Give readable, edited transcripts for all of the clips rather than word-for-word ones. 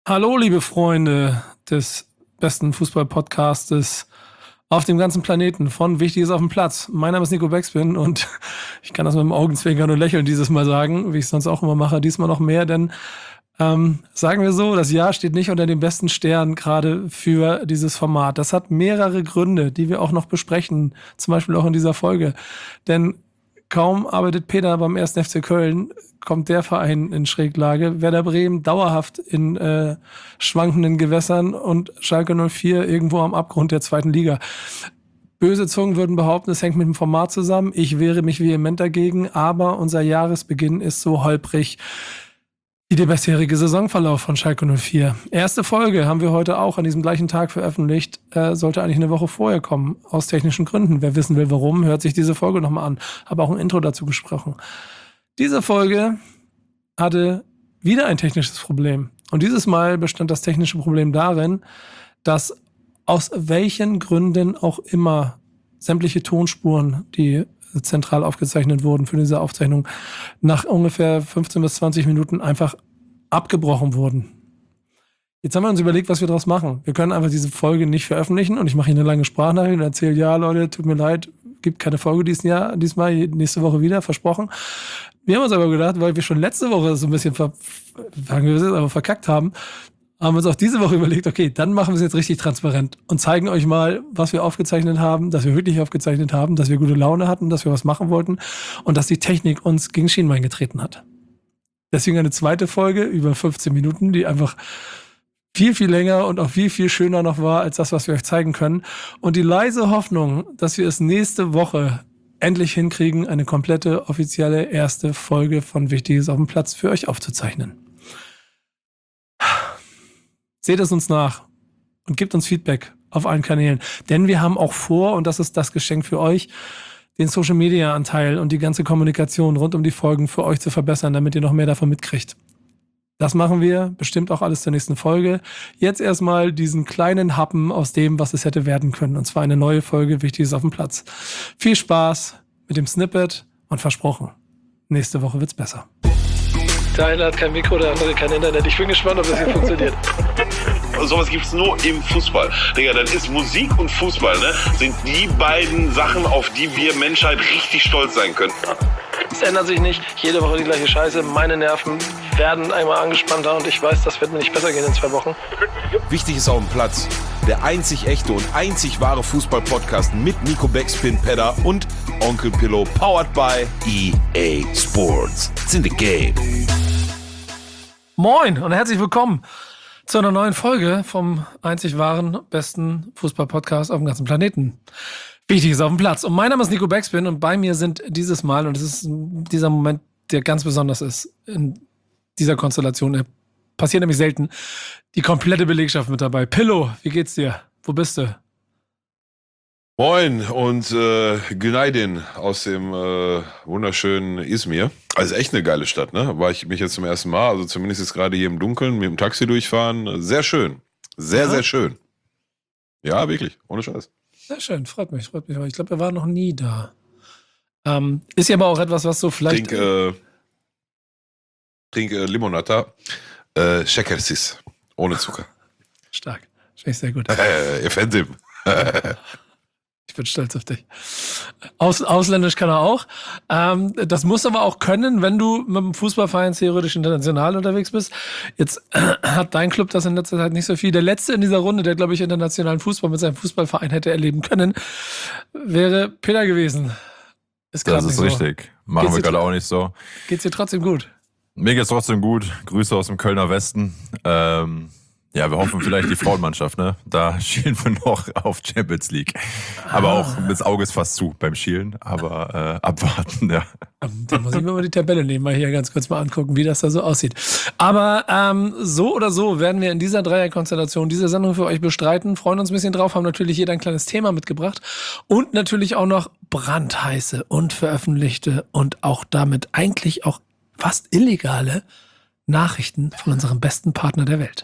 Hallo, liebe Freunde des besten Fußball-Podcastes auf dem ganzen Planeten von Wichtiges auf dem Platz. Mein Name ist Nico Beckspin und ich kann das mit dem Augenzwinkern und Lächeln dieses Mal sagen, wie ich es sonst auch immer mache, diesmal noch mehr, denn sagen wir so, das Jahr steht nicht unter den besten Sternen gerade für dieses Format. Das hat mehrere Gründe, die wir auch noch besprechen, zum Beispiel auch in dieser Folge. Denn kaum arbeitet Peter beim 1. FC Köln, kommt der Verein in Schräglage. Werder Bremen dauerhaft in schwankenden Gewässern und Schalke 04 irgendwo am Abgrund der zweiten Liga. Böse Zungen würden behaupten, es hängt mit dem Format zusammen. Ich wehre mich vehement dagegen, aber unser Jahresbeginn ist so holprig wie der bisherige Saisonverlauf von Schalke 04. Erste Folge haben wir heute auch an diesem gleichen Tag veröffentlicht. Sollte eigentlich eine Woche vorher kommen, aus technischen Gründen. Wer wissen will, warum, hört sich diese Folge nochmal an. Habe auch ein Intro dazu gesprochen. Diese Folge hatte wieder ein technisches Problem. Und dieses Mal bestand das technische Problem darin, dass aus welchen Gründen auch immer sämtliche Tonspuren, die zentral aufgezeichnet wurden für diese Aufzeichnung, nach ungefähr 15 bis 20 Minuten einfach abgebrochen wurden. Jetzt haben wir uns überlegt, was wir daraus machen. Wir können einfach diese Folge nicht veröffentlichen und ich mache Ihnen eine lange Sprachnachricht und erzähle, ja Leute, tut mir leid, gibt keine Folge diesmal, nächste Woche wieder, versprochen. Wir haben uns aber gedacht, weil wir schon letzte Woche so ein bisschen verkackt haben, haben wir uns auch diese Woche überlegt, okay, dann machen wir es jetzt richtig transparent und zeigen euch mal, was wir aufgezeichnet haben, dass wir wirklich aufgezeichnet haben, dass wir gute Laune hatten, dass wir was machen wollten und dass die Technik uns gegen Schienbein getreten hat. Deswegen eine zweite Folge über 15 Minuten, die einfach viel, viel länger und auch viel, viel schöner noch war als das, was wir euch zeigen können. Und die leise Hoffnung, dass wir es nächste Woche endlich hinkriegen, eine komplette offizielle erste Folge von Wichtiges auf dem Platz für euch aufzuzeichnen. Seht es uns nach und gebt uns Feedback auf allen Kanälen. Denn wir haben auch vor, und das ist das Geschenk für euch, den Social-Media-Anteil und die ganze Kommunikation rund um die Folgen für euch zu verbessern, damit ihr noch mehr davon mitkriegt. Das machen wir, bestimmt auch alles zur nächsten Folge. Jetzt erstmal diesen kleinen Happen aus dem, was es hätte werden können. Und zwar eine neue Folge Wichtiges auf dem Platz. Viel Spaß mit dem Snippet und versprochen, nächste Woche wird's besser. Der eine hat kein Mikro, der andere kein Internet. Ich bin gespannt, ob das hier funktioniert. Sowas gibt's nur im Fußball. Digga, dann ist Musik und Fußball, ne, sind die beiden Sachen, auf die wir Menschheit richtig stolz sein können. Es ändert sich nicht. Jede Woche die gleiche Scheiße. Meine Nerven werden einmal angespannter und ich weiß, das wird mir nicht besser gehen in 2 Wochen. Wichtig ist auf dem Platz. Der einzig echte und einzig wahre Fußball-Podcast mit Nico Beckspin, Pedder und Onkel Pillow, powered by EA Sports. It's in the game. Moin und herzlich willkommen zu einer neuen Folge vom einzig wahren, besten Fußball-Podcast auf dem ganzen Planeten. Wichtiges auf dem Platz. Und mein Name ist Nico Beckspin und bei mir sind dieses Mal, und es ist dieser Moment, der ganz besonders ist in dieser Konstellation, passiert nämlich selten, die komplette Belegschaft mit dabei. Pillow, wie geht's dir? Wo bist du? Moin und Günaydin aus dem wunderschönen Izmir. Also echt eine geile Stadt, ne? War ich mich jetzt zum ersten Mal, also zumindest jetzt gerade hier im Dunkeln mit dem Taxi durchfahren. Sehr schön. Sehr schön. Ja, wirklich, ohne Scheiß. Sehr schön, freut mich. Aber ich glaube, wir waren noch nie da. Ist ja aber auch etwas, was so vielleicht... Trink Limonata, Şekersiz, ohne Zucker. Stark, finde ich sehr gut. Efendim. Ich bin stolz auf dich. Ausländisch kann er auch. Das musst du aber auch können, wenn du mit dem Fußballverein theoretisch international unterwegs bist. Jetzt hat dein Club das in letzter Zeit nicht so viel. Der letzte in dieser Runde, der, glaube ich, internationalen Fußball mit seinem Fußballverein hätte erleben können, wäre Peter gewesen. Das ist so. Richtig. Machen wir gerade auch nicht so. Geht's dir trotzdem gut? Mir geht's trotzdem gut. Grüße aus dem Kölner Westen. Ja, wir hoffen vielleicht die Frauenmannschaft, ne? Da schielen wir noch auf Champions League. Aber auch das Auge ist fast zu beim Schielen, aber abwarten, ja. Dann muss ich mir mal die Tabelle nehmen, mal hier ganz kurz mal angucken, wie das da so aussieht. Aber so oder so werden wir in dieser Dreierkonstellation diese Sendung für euch bestreiten, freuen uns ein bisschen drauf, haben natürlich jeder ein kleines Thema mitgebracht und natürlich auch noch brandheiße und veröffentlichte und auch damit eigentlich auch fast illegale Nachrichten von unserem besten Partner der Welt.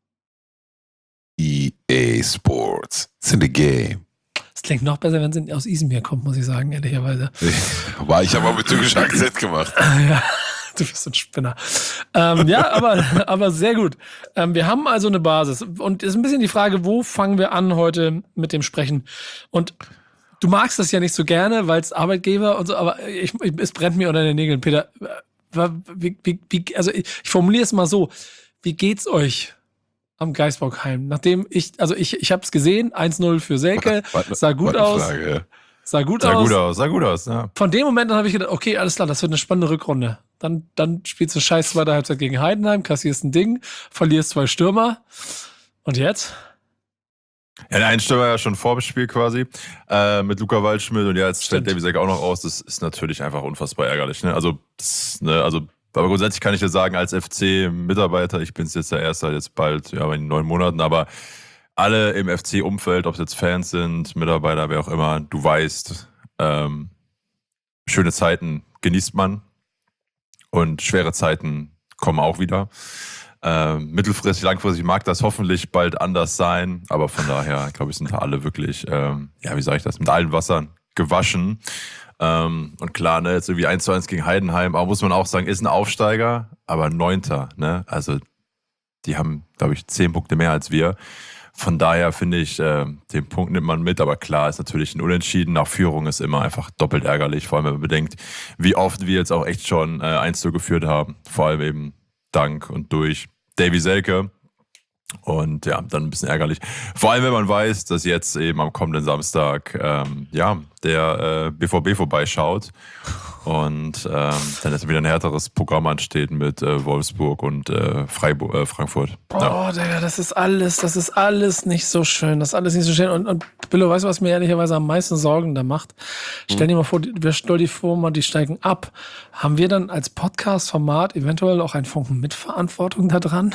EA Sports. It's in the game. Es klingt noch besser, wenn es aus Izmir kommt, muss ich sagen, ehrlicherweise. War ich aber mit türkischem Akzent gemacht. Ja, Du bist ein Spinner. Ja, aber sehr gut. Wir haben also eine Basis. Und es ist ein bisschen die Frage, wo fangen wir an heute mit dem Sprechen? Und du magst das ja nicht so gerne, weil es Arbeitgeber und so, aber es brennt mir unter den Nägeln, Peter. Also ich formuliere es mal so. Wie geht's euch am Geisbockheim? Nachdem ich habe es gesehen, 1-0 für Selke, sah gut aus. Frage, ja. Sah gut aus, ja. Von dem Moment an habe ich gedacht, okay, alles klar, das wird eine spannende Rückrunde. Dann spielst du scheiß zweite Halbzeit gegen Heidenheim, kassierst ein Ding, verlierst 2 Stürmer. Und jetzt? Ja, der einen Stürmer ja schon vor dem Spiel quasi, mit Luca Waldschmidt und jetzt stellt Davy Selke auch noch aus. Das ist natürlich einfach unfassbar ärgerlich. Ne? Aber grundsätzlich kann ich dir sagen, als FC-Mitarbeiter, ich bin es jetzt der Erste, jetzt bald, ja, in 9 Monaten, aber alle im FC-Umfeld, ob es jetzt Fans sind, Mitarbeiter, wer auch immer, du weißt, schöne Zeiten genießt man und schwere Zeiten kommen auch wieder. Mittelfristig, langfristig mag das hoffentlich bald anders sein, aber von daher, glaube ich, sind da alle wirklich, mit allen Wassern gewaschen. Und klar, ne, jetzt irgendwie 1-1 gegen Heidenheim, aber muss man auch sagen, ist ein Aufsteiger, aber 9. Ne? Also die haben, glaube ich, 10 Punkte mehr als wir. Von daher finde ich, den Punkt nimmt man mit, aber klar ist natürlich ein Unentschieden nach Führung ist immer einfach doppelt ärgerlich, vor allem wenn man bedenkt, wie oft wir jetzt auch echt schon 1-0 geführt haben, vor allem eben dank und durch Davy Selke. Und ja, dann ein bisschen ärgerlich. Vor allem, wenn man weiß, dass jetzt eben am kommenden Samstag der BVB vorbeischaut und dann ist wieder ein härteres Programm ansteht mit Wolfsburg und Frankfurt. Boah, Digga, das ist alles nicht so schön. Das ist alles nicht so schön. Und Billo, weißt du, was mir ehrlicherweise am meisten Sorgen da macht? Stell dir vor, die steigen ab. Haben wir dann als Podcast-Format eventuell auch einen Funken Mitverantwortung da dran?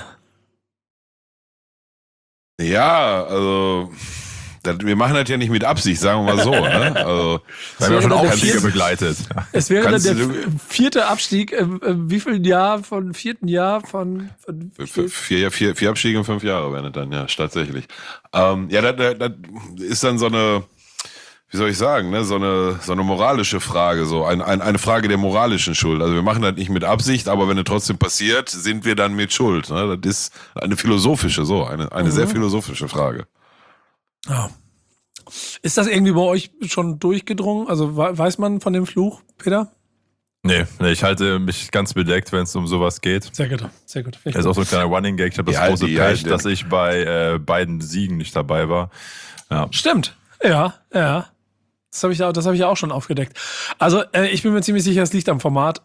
Ja, also wir machen das ja nicht mit Absicht, sagen wir mal so. Ne? Also, wir haben ja schon auch Abstiege begleitet. Es wäre dann der 4. Abstieg, wie viel Jahr von 4. Jahr von 4 Abstiege in 5 Jahre wären das dann, ja, tatsächlich. Das ist dann so eine, wie soll ich sagen, ne, so eine moralische Frage, so eine Frage der moralischen Schuld. Also wir machen das nicht mit Absicht, aber wenn es trotzdem passiert, sind wir dann mit Schuld. Ne? Das ist eine philosophische, eine sehr philosophische Frage. Ja. Ist das irgendwie bei euch schon durchgedrungen? Also weiß man von dem Fluch, Peter? Nee, ich halte mich ganz bedeckt, wenn es um sowas geht. Sehr gut, sehr gut. Das ist auch so ein kleiner Running Gag. Ich habe das große Pech, dass ich bei beiden Siegen nicht dabei war. Ja. Stimmt, ja. Das habe ich ja auch schon aufgedeckt. Also ich bin mir ziemlich sicher, es liegt am Format.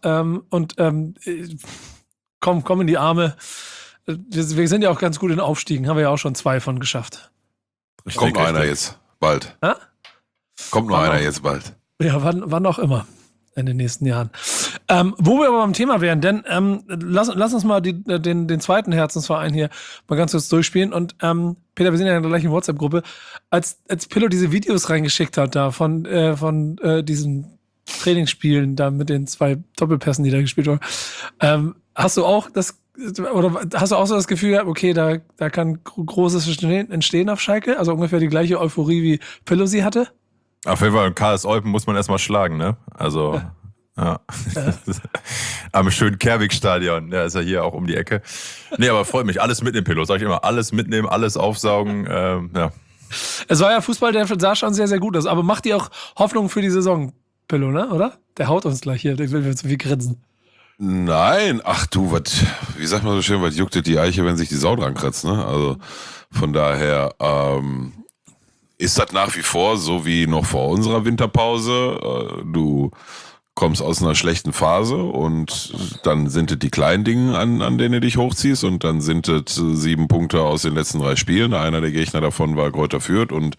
Komm in die Arme. Wir sind ja auch ganz gut in Aufstiegen. Haben wir ja auch schon 2 von geschafft. Kommt noch einer jetzt bald. Ha? Kommt noch einer jetzt bald. Ja, wann auch immer in den nächsten Jahren. Wo wir aber beim Thema wären, denn lass uns mal den zweiten Herzensverein hier mal ganz kurz durchspielen. Und Peter, wir sind ja in der gleichen WhatsApp-Gruppe. Als Pillow diese Videos reingeschickt hat da von diesen Trainingsspielen da mit den 2 Doppelpässen, die da gespielt wurden, hast du auch so das Gefühl gehabt, okay, da kann Großes entstehen auf Schalke? Also ungefähr die gleiche Euphorie, wie Pillow sie hatte? Auf jeden Fall, KS Eupen muss man erstmal schlagen, ne? Also, ja. Am schönen Kerwig-Stadion, der ist ja hier auch um die Ecke. Nee, aber freut mich, alles mitnehmen, Pillow, sag ich immer, alles mitnehmen, alles aufsaugen, ja. Es war ja Fußball, der sah schon sehr, sehr gut aus, aber macht dir auch Hoffnung für die Saison, Pillow, ne? Oder? Der haut uns gleich hier, der will mir zu viel grinsen. Nein, ach du, wie sagt man so schön, was juckt die Eiche, wenn sich die Sau dran kratzt, ne? Also von daher ist das nach wie vor so wie noch vor unserer Winterpause. Du kommst aus einer schlechten Phase und dann sind es die kleinen Dinge, an denen du dich hochziehst und dann sind es 7 Punkte aus den letzten 3 Spielen. Einer der Gegner davon war Greuther Fürth und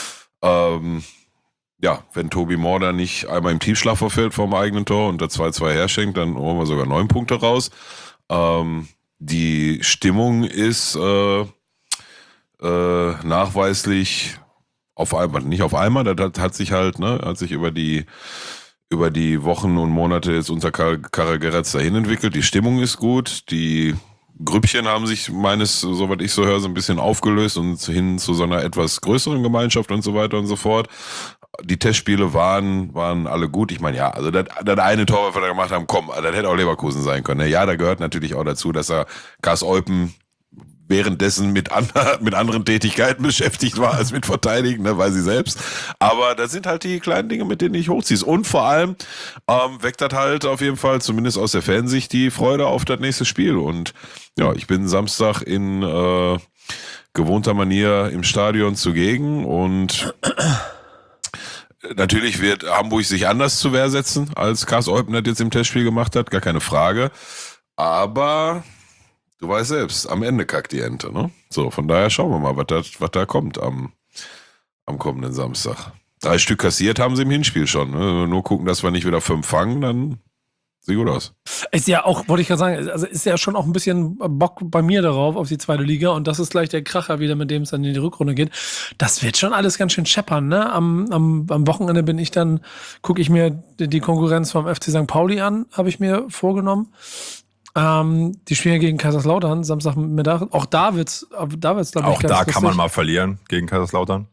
wenn Tobi Morder nicht einmal im Tiefschlag verfällt vom eigenen Tor und das 2-2 herschenkt, dann holen wir sogar 9 Punkte raus. Die Stimmung ist nachweislich auf einmal, nicht auf einmal, das hat sich halt, hat sich über die Wochen und Monate jetzt unter Karageretz dahin entwickelt. Die Stimmung ist gut, die Grüppchen haben sich soweit ich so höre, so ein bisschen aufgelöst und hin zu so einer etwas größeren Gemeinschaft und so weiter und so fort. Die Testspiele waren alle gut. Ich meine, ja, also das eine Tor, was wir da gemacht haben, das hätte auch Leverkusen sein können. Ja, da gehört natürlich auch dazu, dass er Kars Eupen währenddessen mit anderen Tätigkeiten beschäftigt war als mit Verteidigen, ne, weiß ich selbst. Aber das sind halt die kleinen Dinge, mit denen ich hochziehst. Und vor allem weckt das halt auf jeden Fall, zumindest aus der Fansicht, die Freude auf das nächste Spiel. Und ja, ich bin Samstag in gewohnter Manier im Stadion zugegen und natürlich wird Hamburg sich anders zur Wehr setzen, als Kars Eupen das jetzt im Testspiel gemacht hat, gar keine Frage. Aber du weißt selbst, am Ende kackt die Ente, ne? So, von daher schauen wir mal, was da kommt am kommenden Samstag. 3 Stück kassiert haben sie im Hinspiel schon. Ne? Wenn wir nur gucken, dass wir nicht wieder 5 fangen, dann sieht gut aus. Ist ja auch, wollte ich gerade sagen, also ist ja schon auch ein bisschen Bock bei mir darauf, auf die zweite Liga. Und das ist gleich der Kracher wieder, mit dem es dann in die Rückrunde geht. Das wird schon alles ganz schön scheppern, ne? Am Wochenende gucke ich mir die Konkurrenz vom FC St. Pauli an, habe ich mir vorgenommen. Die spielen gegen Kaiserslautern, Samstagmittag. Auch da wird's, glaube ich, auch ganz da lustig. kann man mal verlieren gegen Kaiserslautern.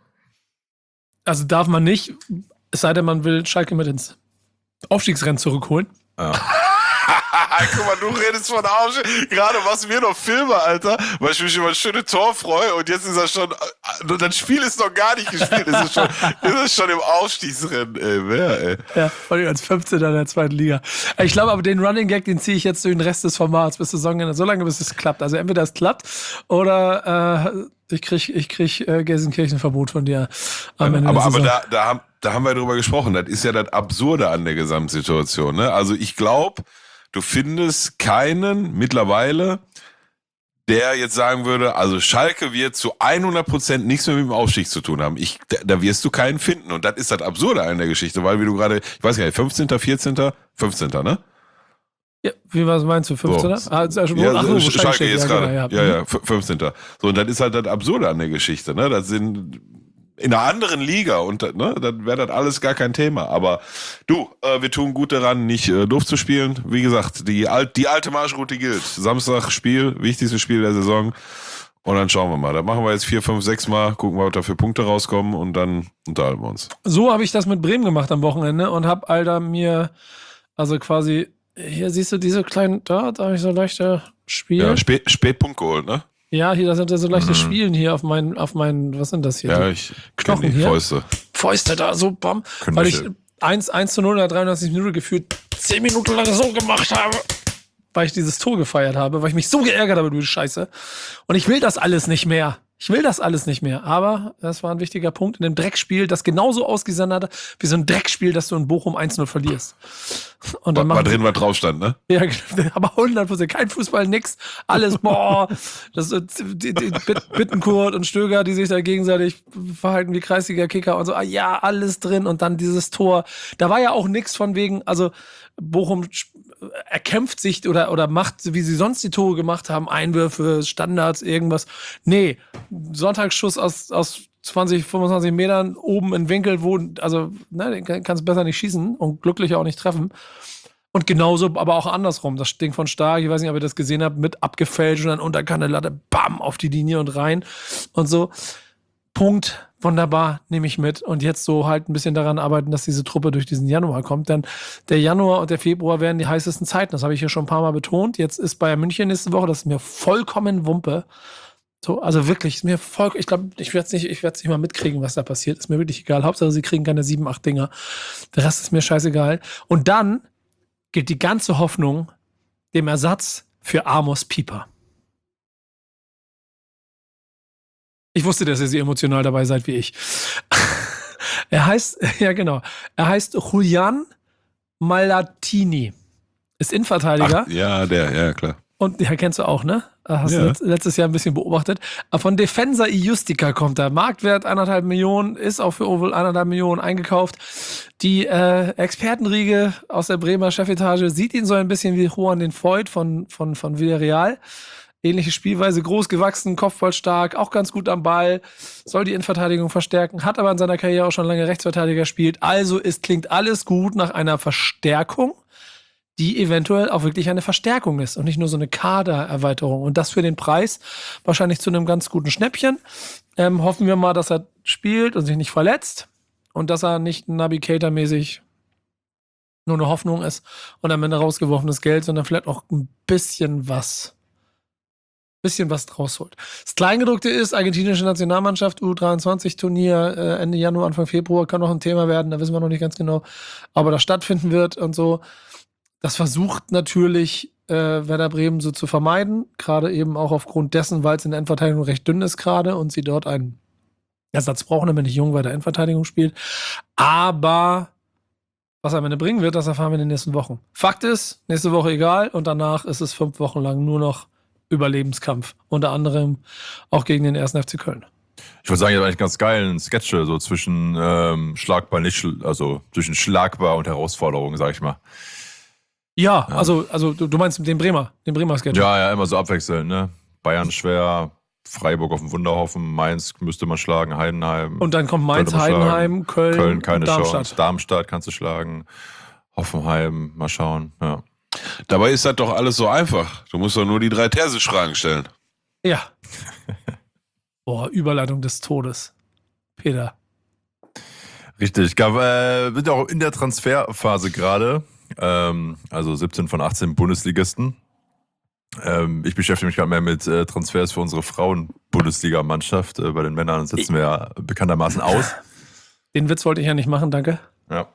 Also darf man nicht, es sei denn, man will Schalke mit ins Aufstiegsrennen zurückholen. Ja. Guck mal, du redest von Aufstieg. Gerade was wir noch filmen, Alter, weil ich mich über ein schönes Tor freue und jetzt ist er schon, das Spiel ist noch gar nicht gespielt, ist es schon im Aufstiegsrennen, ey. Ja, vor allem als 15. in der zweiten Liga. Ich glaube aber, den Running Gag, den ziehe ich jetzt durch den Rest des Formats bis Saisonende, so lange bis es klappt. Also entweder es klappt oder ich krieg Gelsenkirchen-Verbot von dir am Ende der Saison. Aber da haben wir drüber gesprochen. Das ist ja das Absurde an der Gesamtsituation. Ne? Also ich glaube, du findest keinen mittlerweile, der jetzt sagen würde, also Schalke wird zu 100% nichts mehr mit dem Aufstieg zu tun haben. Da wirst du keinen finden. Und das ist das Absurde an der Geschichte, weil wie du gerade, ich weiß gar nicht, 15., 14., 15., ne? Ja, wie was meinst du, 15.? So. Schalke jetzt gerade. Genau, Ja, 15. So, und das ist halt das Absurde an der Geschichte, ne? Das sind in einer anderen Liga und ne, dann wäre das alles gar kein Thema. Aber du, wir tun gut daran, nicht doof zu spielen. Wie gesagt, die alte Marschroute gilt. Samstag Spiel, wichtigstes Spiel der Saison. Und dann schauen wir mal. Da machen wir jetzt 4, 5, 6 Mal, gucken wir, ob da für Punkte rauskommen und dann unterhalten wir uns. So habe ich das mit Bremen gemacht am Wochenende und habe Alter mir, also quasi, hier siehst du diese kleinen, da habe ich so leichte Spiele. Ja, Spätpunkt geholt, ne? Ja, hier, da sind ja so leichte Spielen hier auf meinen, was sind das hier? Ja, ich Knochen die hier. Fäuste Da, so bam. Weil ich 1:0 in der 93 Minute gefühlt 10 Minuten lang so gemacht habe, weil ich dieses Tor gefeiert habe, weil ich mich so geärgert habe, du Scheiße. Und ich will das alles nicht mehr. Aber das war ein wichtiger Punkt in dem Dreckspiel, das genauso ausgesehen hat, wie so ein Dreckspiel, das du in Bochum 1:0 verlierst. Und dann war drin, was drauf stand, ne? Ja, aber 100%, kein Fußball, nix, alles, boah, das die Bittencourt und Stöger, die sich da gegenseitig verhalten wie Kreisliga-Kicker und so, ja, alles drin und dann dieses Tor. Da war ja auch nix von wegen, also Bochum erkämpft sich oder macht, wie sie sonst die Tore gemacht haben, Einwürfe, Standards, irgendwas. Nee, Sonntagsschuss aus 20, 25 Metern oben in Winkel, den kannst du besser nicht schießen und glücklich auch nicht treffen. Und genauso, aber auch andersrum. Das Ding von Stark, ich weiß nicht, ob ihr das gesehen habt, mit abgefälscht und dann Unterkante Latte, bam, auf die Linie und rein und so. Punkt, wunderbar, nehme ich mit. Und jetzt so halt ein bisschen daran arbeiten, dass diese Truppe durch diesen Januar kommt. Denn der Januar und der Februar werden die heißesten Zeiten. Das habe ich hier schon ein paar Mal betont. Jetzt ist Bayern München nächste Woche, das ist mir vollkommen Wumpe. So, also wirklich, ist mir ich glaube, ich werde es nicht mal mitkriegen, was da passiert. Ist mir wirklich egal. Hauptsache, sie kriegen keine 7, 8 Dinger. Der Rest ist mir scheißegal. Und dann gilt die ganze Hoffnung dem Ersatz für Amos Pieper. Ich wusste, dass ihr so emotional dabei seid wie ich. Er heißt Julian Malatini. Ist Innenverteidiger. Ach, ja, klar. Und ja, kennst du auch, ne? Hast du letztes Jahr ein bisschen beobachtet. Aber von Defensa Iustica kommt er. Marktwert 1,5 Millionen, ist auch für Oval 1,5 Millionen eingekauft. Die Expertenriege aus der Bremer Chefetage sieht ihn so ein bisschen wie Juan den Voigt von Villarreal. Ähnliche Spielweise, groß gewachsen, kopfballstark, auch ganz gut am Ball, soll die Innenverteidigung verstärken, hat aber in seiner Karriere auch schon lange Rechtsverteidiger gespielt. Also klingt alles gut nach einer Verstärkung, die eventuell auch wirklich eine Verstärkung ist und nicht nur so eine Kadererweiterung. Und das für den Preis wahrscheinlich zu einem ganz guten Schnäppchen. Hoffen wir mal, dass er spielt und sich nicht verletzt. und dass er nicht Naby Keita-mäßig nur eine Hoffnung ist und am Ende rausgeworfenes Geld, sondern vielleicht auch ein bisschen was draus holt. Das Kleingedruckte ist, argentinische Nationalmannschaft, U23-Turnier, Ende Januar, Anfang Februar, kann noch ein Thema werden, da wissen wir noch nicht ganz genau, aber das stattfinden wird und so. Das versucht natürlich Werder Bremen so zu vermeiden, gerade eben auch aufgrund dessen, weil es in der Endverteidigung recht dünn ist gerade und sie dort einen Ersatz brauchen, damit nicht Jung weiter Endverteidigung spielt. Aber was am Ende bringen wird, das erfahren wir in den nächsten Wochen. Fakt ist, nächste Woche egal und danach ist es 5 Wochen lang nur noch Überlebenskampf. Unter anderem auch gegen den 1. FC Köln. Ich würde sagen, ihr habt eigentlich ganz geilen Sketch, so zwischen schlagbar, also zwischen schlagbar und Herausforderung, sag ich mal. Ja, also du meinst den Bremer Sketch. Ja, immer so abwechselnd, ne? Bayern schwer, Freiburg auf dem Wunderhaufen, Mainz müsste man schlagen, Heidenheim. Und dann kommt Mainz, Heidenheim, Köln keine Darmstadt. Chance. Darmstadt kannst du schlagen, Hoffenheim, mal schauen, ja. Dabei ist das doch alles so einfach. Du musst doch nur die 3 Terzic-Fragen stellen. Ja. Boah, Überleitung des Todes. Peter. Richtig, sind ja auch in der Transferphase gerade. Also 17 von 18 Bundesligisten. Ich beschäftige mich gerade mehr mit Transfers für unsere Frauen-Bundesliga-Mannschaft. Bei den Männern setzen wir ja bekanntermaßen aus. Den Witz wollte ich ja nicht machen, danke. Ja.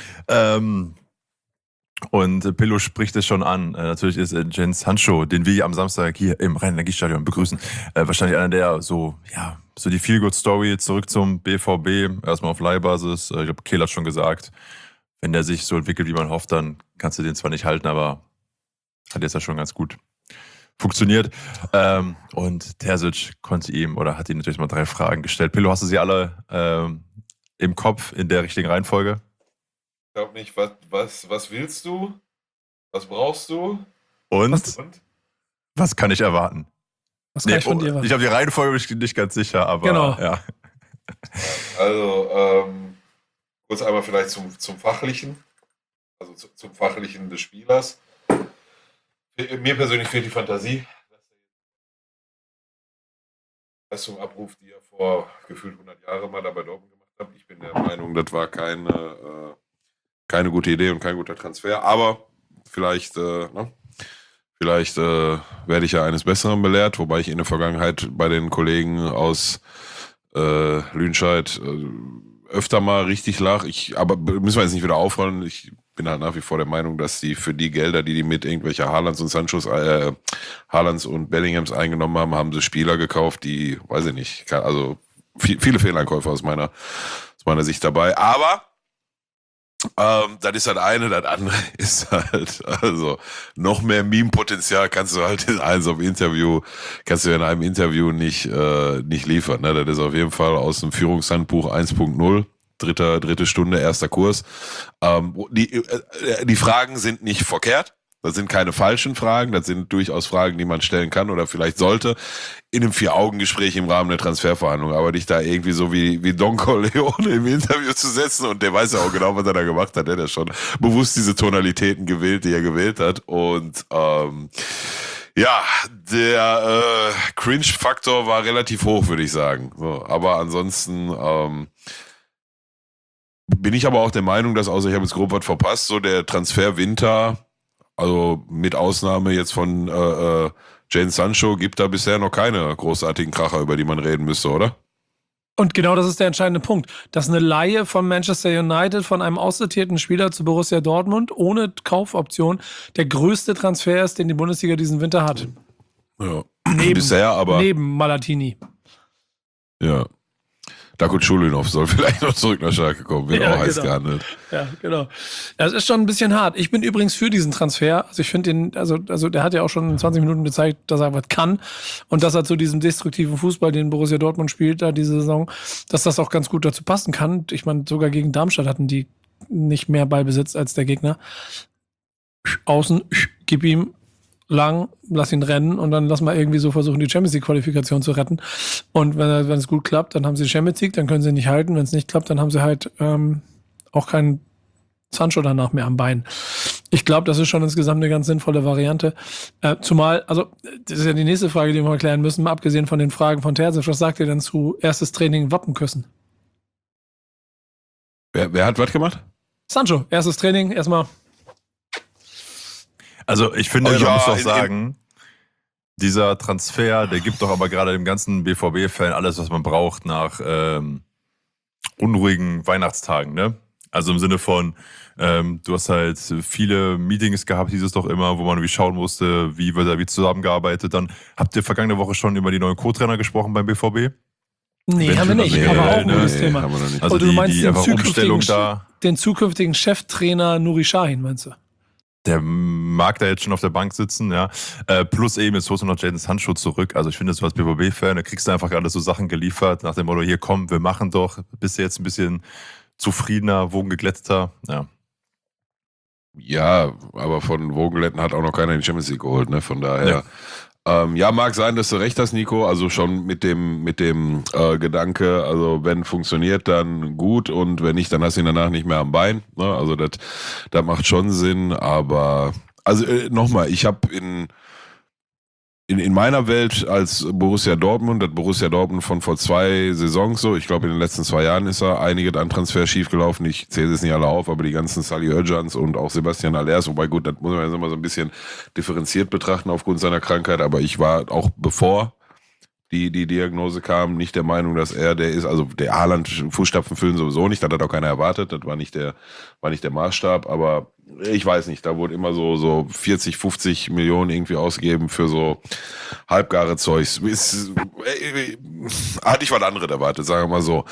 Und Pillow spricht es schon an. Natürlich ist Jadon Sancho, den wir am Samstag hier im Rhein-Energiestadion begrüßen, wahrscheinlich einer der so die Feel-Good-Story zurück zum BVB. Erstmal auf Leihbasis. Ich glaube, Kehl hat schon gesagt, wenn der sich so entwickelt, wie man hofft, dann kannst du den zwar nicht halten, aber hat jetzt ja schon ganz gut funktioniert. Und Terzic konnte ihm oder hat ihm natürlich mal 3 Fragen gestellt. Pillow, hast du sie alle im Kopf in der richtigen Reihenfolge? Ich glaube nicht, was willst du? Was brauchst du? Und? Was kann ich erwarten? Was kann ich von dir erwarten? Ich habe die Reihenfolge bin ich nicht ganz sicher, aber genau. Ja. Also, kurz einmal vielleicht zum Fachlichen, also zum Fachlichen des Spielers. Mir persönlich fehlt die Fantasie, dass er die Leistung abruft, die er vor gefühlt 100 Jahren mal da bei Dortmund gemacht hat. Ich bin der Meinung, das war keine gute Idee und kein guter Transfer, aber vielleicht werde ich ja eines Besseren belehrt, wobei ich in der Vergangenheit bei den Kollegen aus Lüdenscheid öfter mal richtig lag. Aber müssen wir jetzt nicht wieder aufrollen. Ich bin halt nach wie vor der Meinung, dass die für die Gelder, die mit irgendwelcher Haalands und Sanchos, Haalands und Bellinghams eingenommen haben, haben sie Spieler gekauft, die, weiß ich nicht, also viele Fehleinkäufe aus meiner Sicht dabei. Aber das ist halt eine, das andere ist halt, also noch mehr Meme-Potenzial kannst du halt in einem Interview nicht liefern. Ne? Das ist auf jeden Fall aus dem Führungshandbuch 1.0, dritte Stunde, erster Kurs. Die Fragen sind nicht verkehrt. Das sind keine falschen Fragen, das sind durchaus Fragen, die man stellen kann oder vielleicht sollte in einem 4-Augen-Gespräch im Rahmen der Transferverhandlung, aber dich da irgendwie so wie Don Corleone im Interview zu setzen und der weiß ja auch genau, was er da gemacht hat, der hat ja schon bewusst diese Tonalitäten gewählt, die er gewählt hat und der Cringe-Faktor war relativ hoch, würde ich sagen. So, aber ansonsten bin ich aber auch der Meinung, dass, außer ich habe jetzt grob was verpasst, so der Transferwinter, also mit Ausnahme jetzt von Jadon Sancho, gibt da bisher noch keine großartigen Kracher, über die man reden müsste, oder? Und genau das ist der entscheidende Punkt, dass eine Leihe von Manchester United von einem aussortierten Spieler zu Borussia Dortmund ohne Kaufoption der größte Transfer ist, den die Bundesliga diesen Winter hat. Ja, neben Malatini. Ja. Daku Schulinov soll vielleicht noch zurück nach Schalke kommen, wird auch heiß gehandelt. Ja, genau. Das ist schon ein bisschen hart. Ich bin übrigens für diesen Transfer. Also ich finde den, also der hat ja auch schon in 20 Minuten gezeigt, dass er was kann und dass er zu diesem destruktiven Fußball, den Borussia Dortmund spielt, da diese Saison, dass das auch ganz gut dazu passen kann. Ich meine, sogar gegen Darmstadt hatten die nicht mehr Ballbesitz als der Gegner. Außen, gib ihm lang, lass ihn rennen und dann lass mal irgendwie so versuchen, die Champions-League-Qualifikation zu retten. Und wenn es gut klappt, dann haben sie die Champions League, dann können sie nicht halten. Wenn es nicht klappt, dann haben sie halt auch keinen Sancho danach mehr am Bein. Ich glaube, das ist schon insgesamt eine ganz sinnvolle Variante. Zumal, also das ist ja die nächste Frage, die wir mal klären müssen, mal abgesehen von den Fragen von Terzic, was sagt ihr denn zu erstes Training Wappenküssen? Wer hat was gemacht? Sancho, erstes Training, erstmal. Also ich finde, man ja, muss auch sagen, dieser Transfer, der gibt doch aber gerade dem ganzen BVB-Fan alles, was man braucht nach unruhigen Weihnachtstagen, ne? Also im Sinne von, du hast halt viele Meetings gehabt, hieß es doch immer, wo man irgendwie schauen musste, wie wird da wie zusammengearbeitet. Dann habt ihr vergangene Woche schon über die neuen Co-Trainer gesprochen beim BVB? Nee, haben wir nicht, aber auch ein gutes Thema. Haben wir noch nicht. Also du meinst die den einfach Umstellung da. Den zukünftigen Cheftrainer Nuri Sahin, meinst du? Der mag da jetzt schon auf der Bank sitzen, ja. Plus eben, jetzt holst du noch Jadon Sancho zurück. Also ich finde, so als BVB-Fan, da kriegst du einfach gerade so Sachen geliefert, nach dem Motto, hier komm, wir machen doch. Bist du jetzt ein bisschen zufriedener, wogengeglätteter, ja. Ja, aber von Vogeletten hat auch noch keiner die Champions League geholt, ne? Von daher. Ja, mag sein, dass du recht hast, Nico. Also schon mit dem Gedanke, also wenn funktioniert, dann gut und wenn nicht, dann hast du ihn danach nicht mehr am Bein. Ne? Also das macht schon Sinn. Aber also nochmal, ich habe in meiner Welt als Borussia Dortmund, das Borussia Dortmund von vor 2 Saisons so, ich glaube in den letzten 2 Jahren ist einige an Transfer schiefgelaufen, ich zähle es nicht alle auf, aber die ganzen Salih Özcans und auch Sebastian Allers, wobei gut, das muss man jetzt immer so ein bisschen differenziert betrachten aufgrund seiner Krankheit, aber ich war auch bevor die Diagnose kam, nicht der Meinung, dass er der ist, also der Haaland Fußstapfen füllen sowieso nicht, das hat auch keiner erwartet, das war nicht der Maßstab, aber ich weiß nicht, da wurde immer so 40, 50 Millionen irgendwie ausgegeben für so halbgare Zeugs. Hatte ich was anderes erwartet, sagen wir mal so.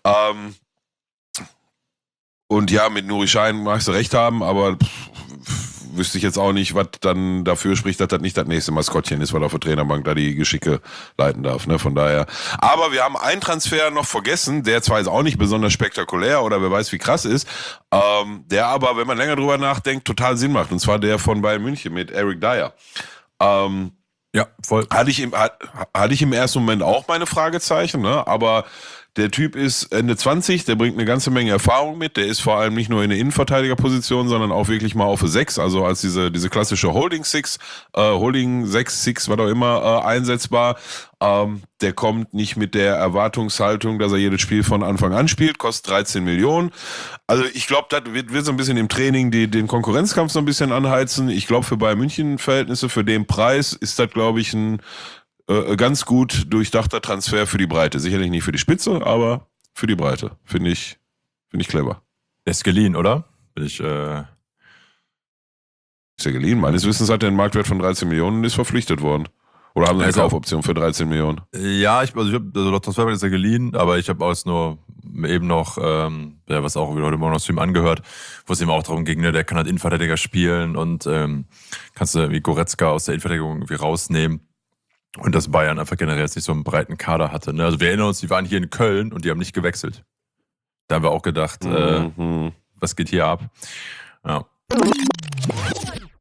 Und ja, mit Nuri Sahin magst du recht haben, aber wüsste ich jetzt auch nicht, was dann dafür spricht, dass das nicht das nächste Maskottchen ist, weil auf der Trainerbank da die Geschicke leiten darf, ne, von daher. Aber wir haben einen Transfer noch vergessen, der zwar jetzt auch nicht besonders spektakulär oder wer weiß wie krass ist, der aber, wenn man länger drüber nachdenkt, total Sinn macht, und zwar der von Bayern München mit Eric Dyer. Ja, voll. Hatte ich im ersten Moment auch meine Fragezeichen, ne, aber der Typ ist Ende 20, der bringt eine ganze Menge Erfahrung mit, der ist vor allem nicht nur in der Innenverteidigerposition, sondern auch wirklich mal auf 6, also als diese klassische Holding 6, was auch immer, einsetzbar. Der kommt nicht mit der Erwartungshaltung, dass er jedes Spiel von Anfang an spielt, kostet 13 Millionen. Also ich glaube, das wird so ein bisschen im Training den Konkurrenzkampf so ein bisschen anheizen. Ich glaube, für Bayern München Verhältnisse, für den Preis ist das, glaube ich, ein ganz gut durchdachter Transfer für die Breite. Sicherlich nicht für die Spitze, aber für die Breite. Finde ich clever. Der ist geliehen, oder? Ist er geliehen? Meines Wissens hat er einen Marktwert von 13 Millionen und ist verpflichtet worden. Oder haben sie eine Kaufoption für 13 Millionen? Ja, also der Transfermarkt ist ja geliehen, aber ich habe auch nur eben noch, was auch wieder heute Morgen noch zu ihm angehört, wo es ihm auch darum ging, ne, der kann halt Innenverteidiger spielen und kannst du irgendwie Goretzka aus der Innenverteidigung irgendwie rausnehmen. Und dass Bayern einfach generell jetzt nicht so einen breiten Kader hatte. Ne? Also wir erinnern uns, die waren hier in Köln und die haben nicht gewechselt. Da haben wir auch gedacht, was geht hier ab? Ja.